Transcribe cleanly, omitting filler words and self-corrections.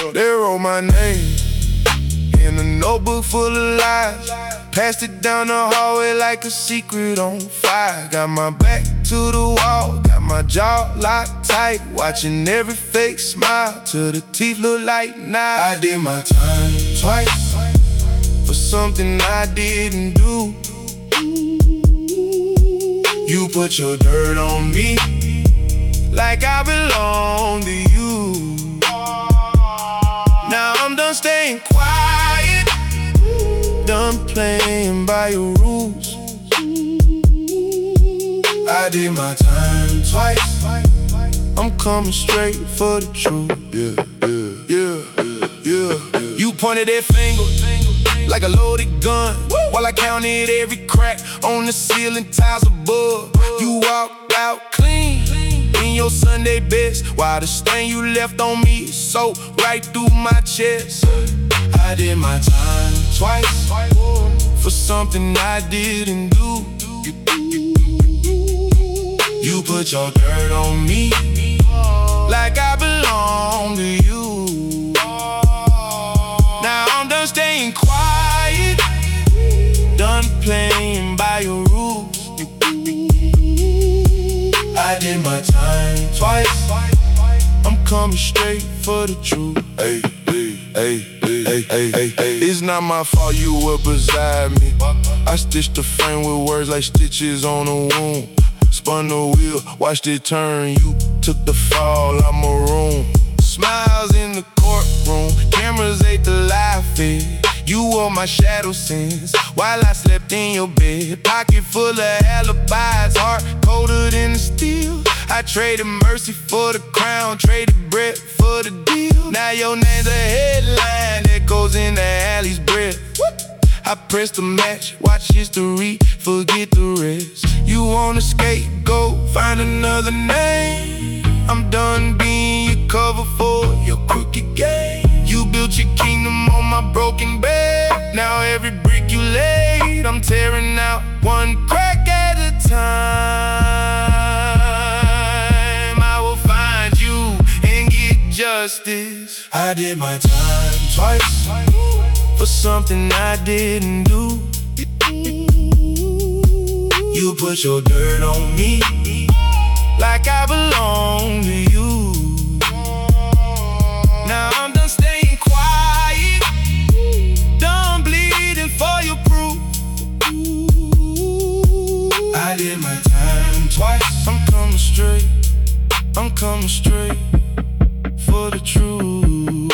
They wrote my name in a notebook full of lies, passed it down the hallway like a secret on fire. Got my back to the wall, got my jaw locked tight, watching every fake smile till the teeth look like knives. I did my time twice for something I didn't do. You put your dirt on me like I belong to you. Now I'm done staying quiet, done playing by your rules. I did my time twice, I'm coming straight for the truth. Yeah. You pointed that finger like a loaded gun, while I counted every crack on the ceiling tiles above. You walked out clean in your Sunday best, while the stain you left on me soaked right through my chest. I did my time twice for something I didn't do. You put your dirt on me like I belong to you. Now I'm done staying quiet, done playing by your rules. I did my time twice, I'm coming straight for the truth. Hey. It's not my fault you were beside me. I stitched the frame with words like stitches on a wound. Spun the wheel, watched it turn. You took the fall, I'm maroon. Smiles in the courtroom, cameras ate the life in. You were my shadow since while I slept in your bed. Pocket full of alibis, heart colder than the steel. I traded mercy for the crown, traded bread for the deal. Now your name's a headline that goes in the alley's breath. I press the match, watch history, forget the rest. You want a scapegoat, find another name. I'm done being your cover for your crooked game. You built your kingdom on my broken bed. Now every brick you laid, I'm tearing out one crack at a time. I will find you and get justice. I did my time twice for something I didn't do. You put your dirt on me like I belong to you. Now I'm done staying quiet, done bleeding for your proof. I did my time twice, I'm coming straight for the truth.